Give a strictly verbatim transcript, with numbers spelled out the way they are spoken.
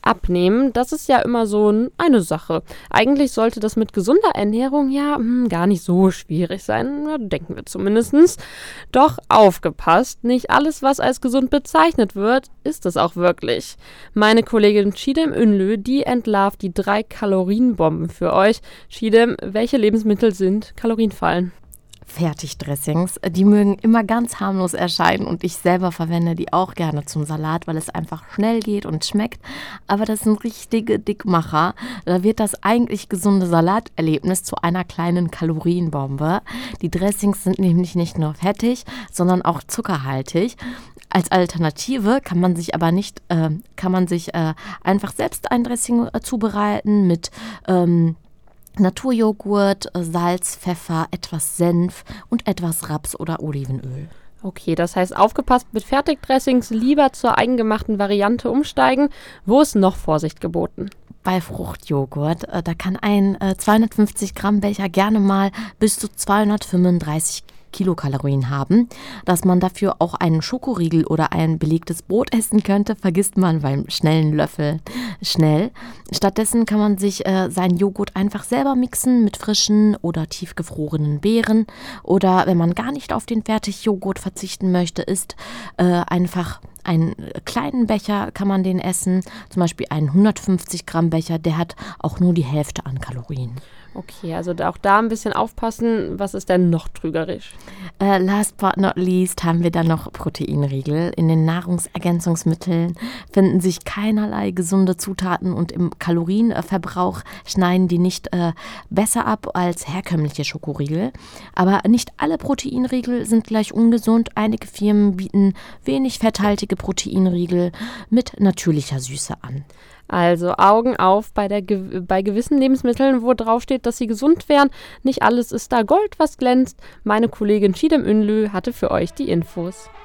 Abnehmen, das ist ja immer so n- eine Sache. Eigentlich sollte das mit gesunder Ernährung ja hm, gar nicht so schwierig sein, ja, denken wir zumindest. Doch aufgepasst, nicht alles, was als gesund bezeichnet wird, ist es auch wirklich. Meine Kollegin Chidem Ünlü, die entlarvt die drei Kalorienbomben für euch. Chidem, welche Lebensmittel sind Kalorienfallen? Fertigdressings, die mögen immer ganz harmlos erscheinen und ich selber verwende die auch gerne zum Salat, weil es einfach schnell geht und schmeckt. Aber das sind richtige Dickmacher. Da wird das eigentlich gesunde Salaterlebnis zu einer kleinen Kalorienbombe. Die Dressings sind nämlich nicht nur fettig, sondern auch zuckerhaltig. Als Alternative kann man sich aber nicht, äh, kann man sich äh, einfach selbst ein Dressing äh, zubereiten mit ähm, Naturjoghurt, Salz, Pfeffer, etwas Senf und etwas Raps- oder Olivenöl. Okay, das heißt, aufgepasst, mit Fertigdressings lieber zur eigengemachten Variante umsteigen. Wo ist noch Vorsicht geboten? Bei Fruchtjoghurt, äh, da kann ein äh, zweihundertfünfzig Gramm Becher gerne mal bis zu zweihundertfünfunddreißig Kilokalorien haben. Dass man dafür auch einen Schokoriegel oder ein belegtes Brot essen könnte, vergisst man beim schnellen Löffel schnell. Stattdessen kann man sich äh, seinen Joghurt einfach selber mixen mit frischen oder tiefgefrorenen Beeren. Oder wenn man gar nicht auf den Fertigjoghurt verzichten möchte, ist äh, einfach einen kleinen Becher kann man den essen, zum Beispiel einen hundertfünfzig Gramm Becher, der hat auch nur die Hälfte an Kalorien. Okay, also da auch da ein bisschen aufpassen. Was ist denn noch trügerisch? Äh, last but not least haben wir dann noch Proteinriegel. In den Nahrungsergänzungsmitteln finden sich keinerlei gesunde Zutaten und im Kalorienverbrauch schneiden die nicht äh, besser ab als herkömmliche Schokoriegel. Aber nicht alle Proteinriegel sind gleich ungesund. Einige Firmen bieten wenig fetthaltige Proteinriegel mit natürlicher Süße an. Also Augen auf bei, der, bei gewissen Lebensmitteln, wo drauf steht, dass sie gesund wären. Nicht alles ist da Gold, was glänzt. Meine Kollegin Chidem Ünlü hatte für euch die Infos.